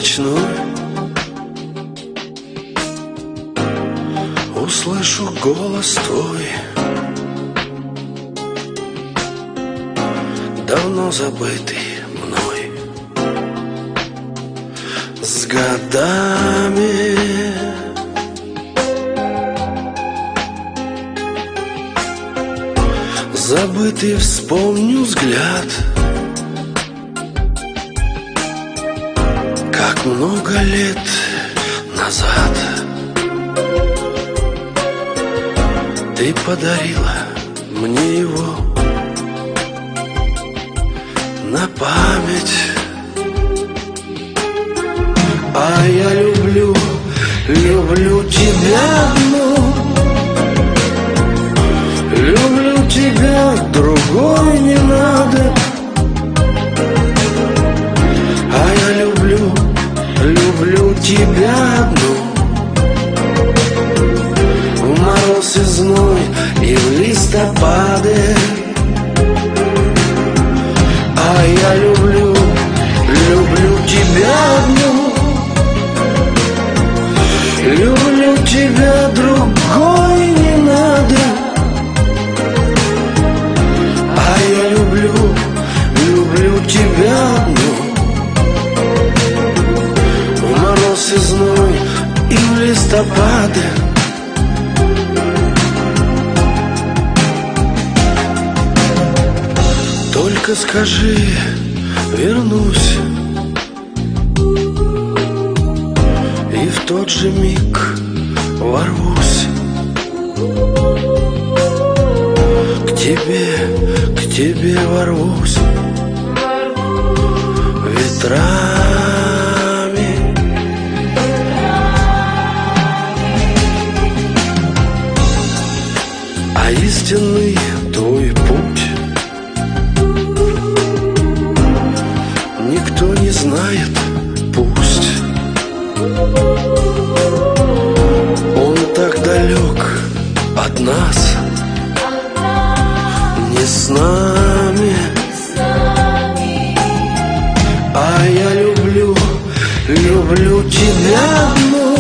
ночной услышу голос твой, давно забытый мной. С годами забытый вспомню взгляд, как много лет назад ты подарила мне его на память. А я люблю, люблю тебя одну, люблю тебя, другой не надо. А я люблю, люблю тебя одну, в мороз и зной и в листопаде. А я люблю, люблю тебя одну, люблю тебя, другой не надо. А я люблю, люблю тебя одну, в мороз и зной и в листопаде. Только скажи, вернусь, и в тот же миг ворвусь к тебе ворвусь ветрами. А истинный твой путь никто не знает, пусть он так далек от нас, не с нами. А я люблю, люблю тебя одну,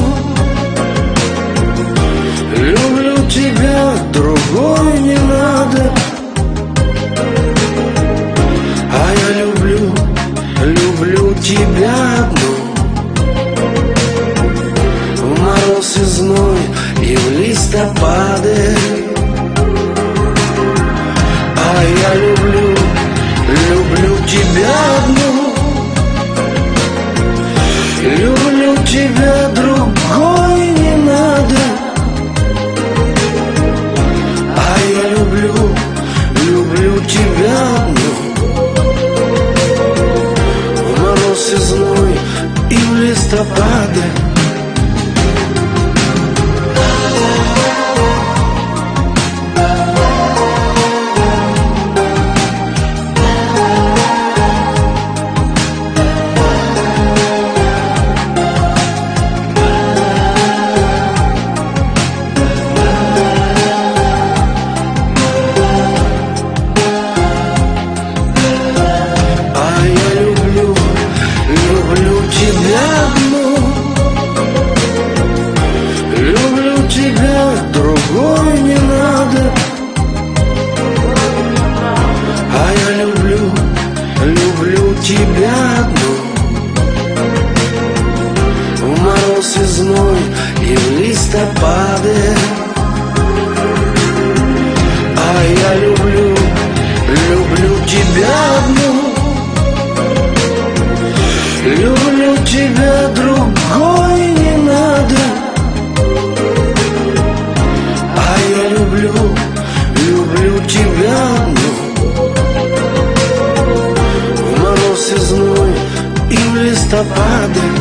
люблю тебя, другой не надо. А я люблю, люблю тебя одну, в мороз и зной и в листопаде. А я люблю, люблю тебя одну, люблю тебя, другой не надо. А я люблю, люблю тебя одну, в мороз и зной и в листопаде. Другой не надо. А я люблю, люблю тебя одну, в мороз и зной и в листопаде. А я люблю, люблю тебя одну, люблю тебя, другой не надо. Люблю, люблю тебя одну, в мороз и зной и в листопаде.